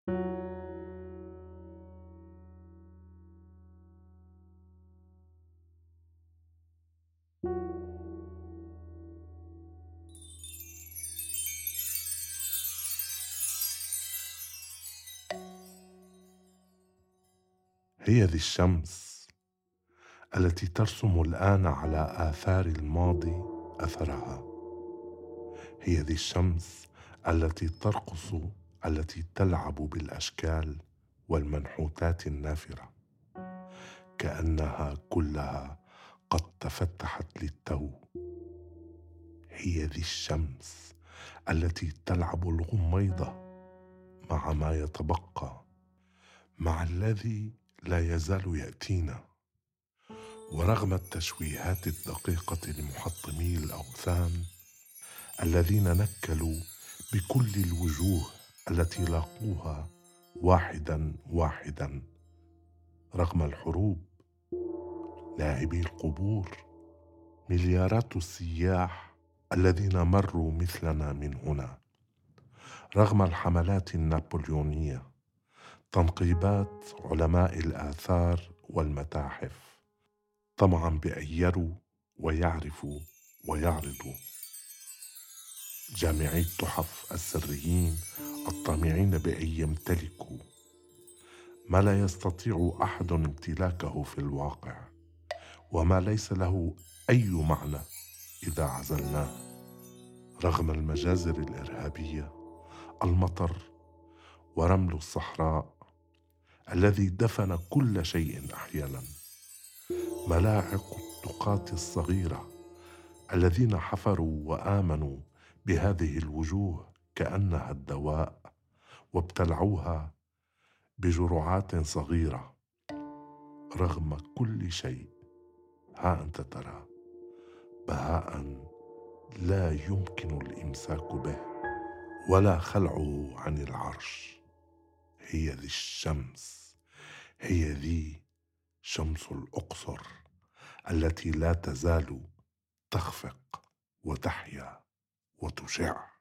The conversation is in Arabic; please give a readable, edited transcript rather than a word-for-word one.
هي ذي الشمس التي ترسم الآن على آثار الماضي أثرها. هي ذي الشمس التي ترقص، التي تلعب بالأشكال والمنحوتات النافرة، كأنها كلها قد تفتحت للتو. هي ذي الشمس التي تلعب الغميضة مع ما يتبقى، مع الذي لا يزال يأتينا. ورغم التشويهات الدقيقة لمحطمي الأوثان الذين نكلوا بكل الوجوه التي لاقوها واحدا واحدا، رغم الحروب، لاعبي القبور، مليارات السياح الذين مروا مثلنا من هنا، رغم الحملات النابليونية، تنقيبات علماء الآثار والمتاحف، طمعا بأن يروا ويعرفوا ويعرضوا، جامعي التحف السريين الطامعين بأن يمتلكوا ما لا يستطيع أحد امتلاكه في الواقع، وما ليس له أي معنى إذا عزلناه، رغم المجازر الإرهابية، المطر ورمل الصحراء الذي دفن كل شيء أحيانا، ملاحق التقاة الصغيرة الذين حفروا وآمنوا بهذه الوجوه كأنها الدواء، وابتلعوها بجرعات صغيرة. رغم كل شيء، ها أنت ترى بهاء لا يمكن الإمساك به ولا خلعه عن العرش. هي ذي الشمس، هي ذي شمس الأقصر التي لا تزال تخفق وتحيا وتشع.